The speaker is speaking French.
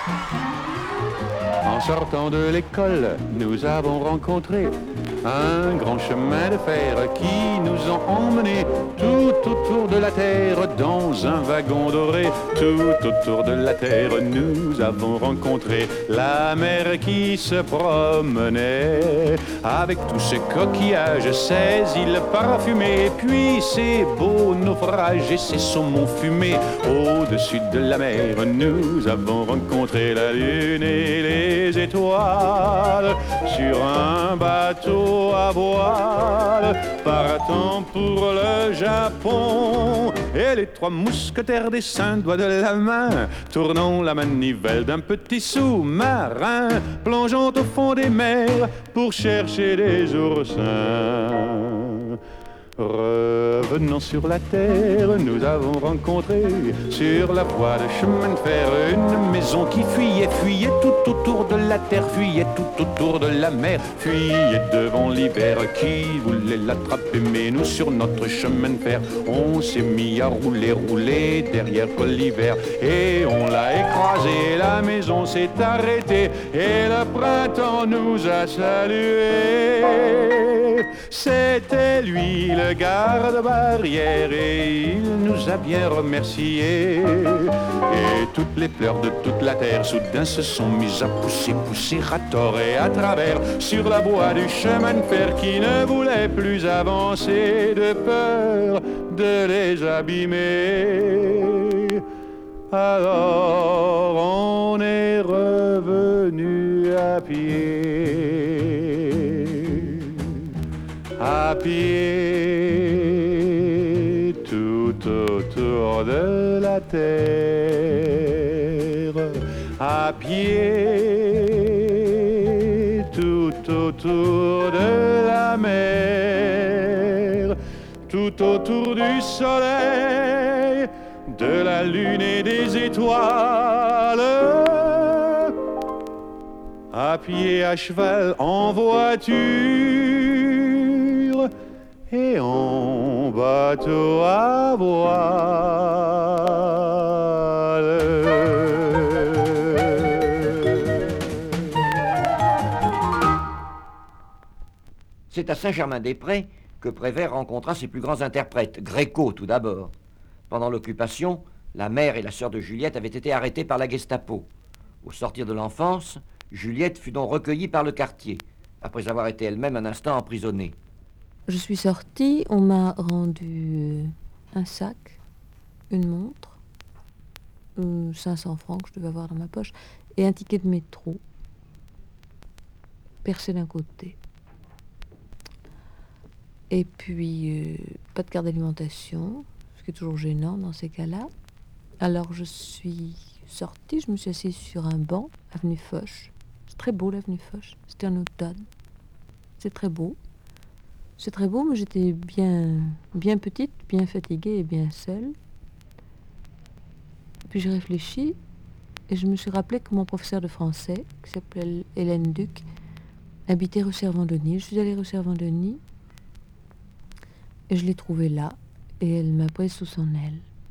En sortant de l'école, nous avons rencontré un grand chemin de fer qui nous a emmenés tout autour de la terre dans un wagon doré. Tout autour de la terre, nous avons rencontré la mer qui se promenait avec tous ses coquillages, ses îles parfumées, puis ses beaux naufrages et ses saumons fumés. Au-dessus de la mer, nous avons rencontré la lune et les étoiles sur un bateau à voile partant pour le Japon. Et les trois mousquetaires des 5 doigts de la main tournant la manivelle d'un petit sous-marin plongeant au fond des mers pour chercher des oursins. Revenant sur la terre, nous avons rencontré sur la voie de chemin de fer une maison qui fuyait, fuyait tout autour de la terre, fuyait tout autour de la mer, fuyait devant l'hiver qui voulait l'attraper. Mais nous sur notre chemin de fer, on s'est mis à rouler, rouler derrière l'hiver et on l'a écrasé. La maison s'est arrêtée et le printemps nous a salués. C'était lui le garde-barrière et il nous a bien remerciés. Et toutes les fleurs de toute la terre soudain se sont mises à pousser, pousser à tort et à travers sur la voie du chemin de fer qui ne voulait plus avancer de peur de les abîmer. Alors on est revenu à pied, tout autour de la terre, à pied, tout autour de la mer, tout autour du soleil, de la lune et des étoiles. À pied, à cheval, en voiture et en bateau à voile. C'est à Saint-Germain-des-Prés que Prévert rencontra ses plus grands interprètes, Gréco tout d'abord. Pendant l'occupation, la mère et la sœur de Juliette avaient été arrêtées par la Gestapo. Au sortir de l'enfance, Juliette fut donc recueillie par le quartier, après avoir été elle-même un instant emprisonnée. Je suis sortie, on m'a rendu un sac, une montre, 500 francs que je devais avoir dans ma poche, et un ticket de métro, percé d'un côté. Et puis, pas de carte d'alimentation, ce qui est toujours gênant dans ces cas-là. Alors je suis sortie, je me suis assise sur un banc, avenue Foch. C'est très beau l'avenue Foch, c'était en automne. C'est très beau. C'est très beau, mais j'étais bien petite, bien fatiguée et bien seule. Puis j'ai réfléchi et je me suis rappelé que mon professeur de français, qui s'appelait Hélène Duc, habitait rue Servandoni. Je suis allée rue Servandoni et je l'ai trouvée là et elle m'a prise sous son aile.